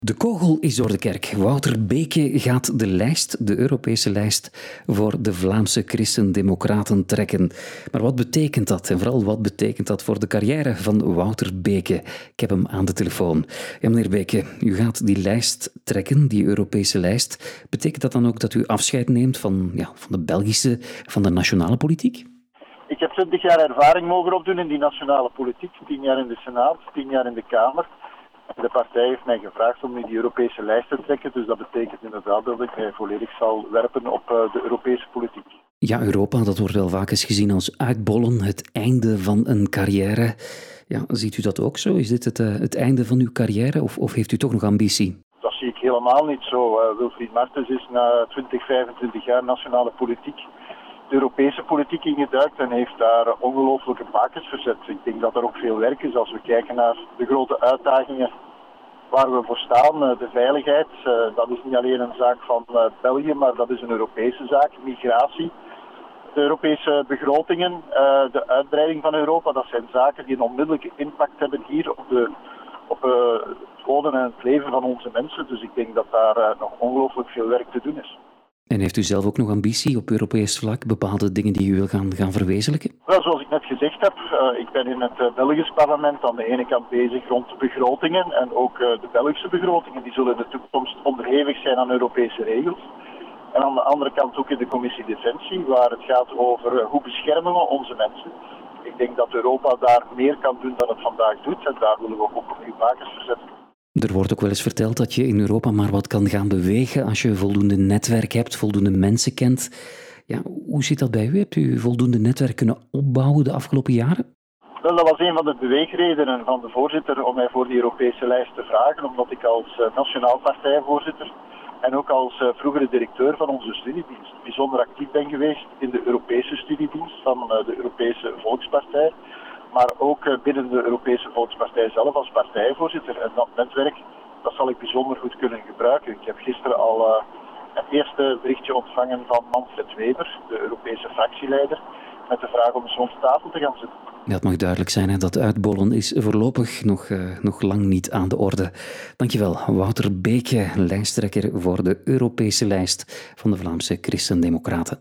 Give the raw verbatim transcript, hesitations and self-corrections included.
De kogel is door de kerk. Wouter Beke gaat de lijst, de Europese lijst, voor de Vlaamse Christen-Democraten trekken. Maar wat betekent dat? En vooral, wat betekent dat voor de carrière van Wouter Beke? Ik heb hem aan de telefoon. Ja, meneer Beke, u gaat die lijst trekken, die Europese lijst. Betekent dat dan ook dat u afscheid neemt van, ja, van de Belgische, van de nationale politiek? Ik heb twintig jaar ervaring mogen opdoen in die nationale politiek. Tien jaar in de Senaat, tien jaar in de Kamer. De partij heeft mij gevraagd om nu die Europese lijst te trekken. Dus dat betekent inderdaad dat ik mij volledig zal werpen op de Europese politiek. Ja, Europa, dat wordt wel vaak eens gezien als uitbollen, het einde van een carrière. Ja, ziet u dat ook zo? Is dit het, uh, het einde van uw carrière of, of heeft u toch nog ambitie? Dat zie ik helemaal niet zo. Uh, Wilfried Martens is na twintig, vijfentwintig jaar nationale politiek de Europese politiek ingeduikt en heeft daar ongelooflijke bakens verzet. Ik denk dat er ook veel werk is als we kijken naar de grote uitdagingen waar we voor staan. De veiligheid, dat is niet alleen een zaak van België, maar dat is een Europese zaak. Migratie, de Europese begrotingen, de uitbreiding van Europa, dat zijn zaken die een onmiddellijke impact hebben hier op, de, op het wonen en het leven van onze mensen. Dus ik denk dat daar nog ongelooflijk veel werk te doen is. En heeft u zelf ook nog ambitie op Europees vlak, bepaalde dingen die u wil gaan, gaan verwezenlijken? Wel, zoals ik net gezegd heb, uh, ik ben in het uh, Belgisch parlement aan de ene kant bezig rond begrotingen en ook uh, de Belgische begrotingen, die zullen in de toekomst onderhevig zijn aan Europese regels. En aan de andere kant ook in de commissie Defensie, waar het gaat over uh, hoe beschermen we onze mensen. Ik denk dat Europa daar meer kan doen dan het vandaag doet en daar willen we ook opnieuw bakens verzetten. Er wordt ook wel eens verteld dat je in Europa maar wat kan gaan bewegen als je voldoende netwerk hebt, voldoende mensen kent. Ja, hoe zit dat bij u? Hebt u voldoende netwerk kunnen opbouwen de afgelopen jaren? Wel, dat was een van de beweegredenen van de voorzitter om mij voor die Europese lijst te vragen, omdat ik als uh, nationaal partijvoorzitter en ook als uh, vroegere directeur van onze studiedienst bijzonder actief ben geweest in de Europese studiedienst van uh, de Europese Volkspartij. Maar ook binnen de Europese Volkspartij zelf als partijvoorzitter. En dat netwerk, dat zal ik bijzonder goed kunnen gebruiken. Ik heb gisteren al uh, het eerste berichtje ontvangen van Manfred Weber, de Europese fractieleider, met de vraag om eens rond tafel te gaan zitten. Ja, het mag duidelijk zijn hè, dat uitbollen is voorlopig nog, uh, nog lang niet aan de orde. Dankjewel, Wouter Beke, lijsttrekker voor de Europese lijst van de Vlaamse Christen-Democraten.